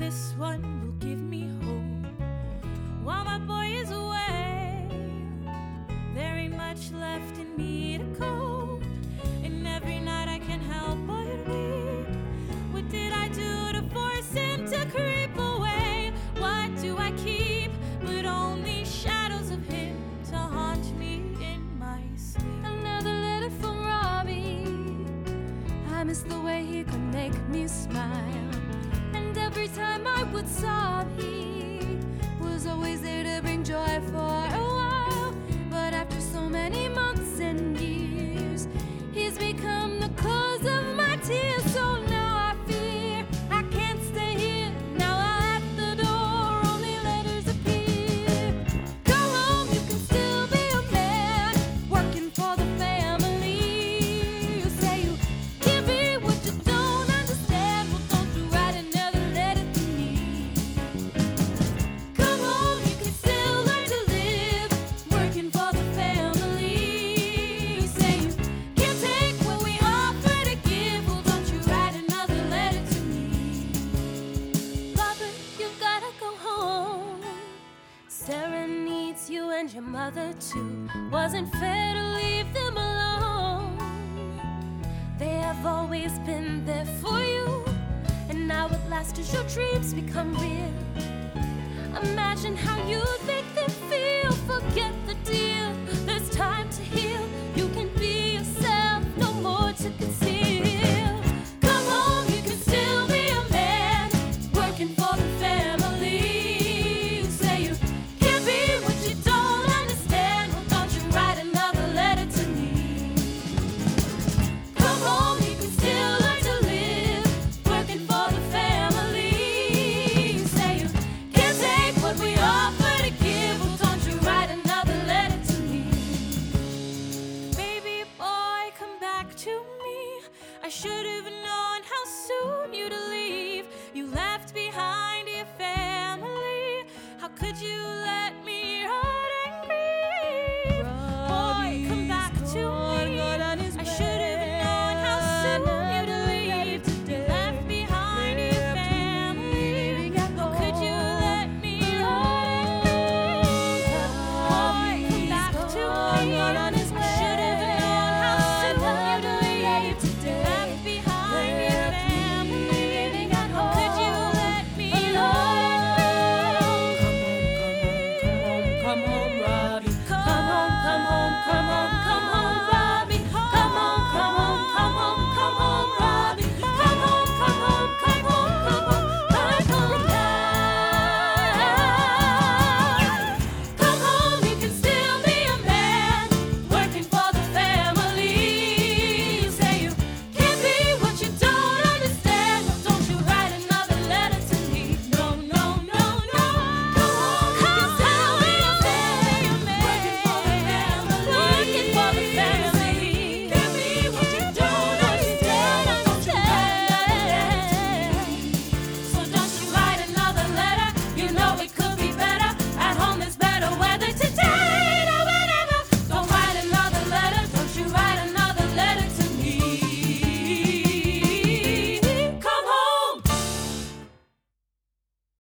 this one will give me hope. While my boy is away, very much left in me to cope. And every night I can't help but weep. What did I do to force him to creep away? What do I keep but only shadows of him to haunt me in my sleep? Another letter from Robbie. I miss the way he could make me smile. And every time I would sob, he was always there to bring joy for a while. But after so many months and years, he's become the cause of my tears. So now I fear I can't stay here. Now I'm at the door, only letters appear. Go home, you can still be a man, working for the family. You say you can't be what you don't understand. Well, don't you write another letter to me. Come home, you can still learn to live, working for the family. You say you can't take what we offer to give. Well, don't you write another letter to me. Robert, you gotta go home. Sarah needs you and your mother too. Wasn't fair to leave them alone. They have always been there for you. And now at last as your dreams become real, imagine how you'd make them feel. Forget the deal, there's time to heal. You can be yourself, no more to conceal. Come home, you can still be a man, working for the family. You say you can't be what you don't understand. Well, don't you write another letter to me. Come home, you can still learn to live, working for the family. You say you can't take what we offer to give. Well, don't you write another letter to me. Baby boy, come back to me. I should have known how soon you'd leave. You left behind your family. How could you let me hurt and grieve? Boy, come back to me. I should have known how soon you'd leave. You left behind your family. How could you let me hurt and grieve? Boy, come back to me. I should have known how soon you'd leave. You left behind your family. How could you let me hurt and grieve? Come home, Robbie. Come home, come home, come home, come home.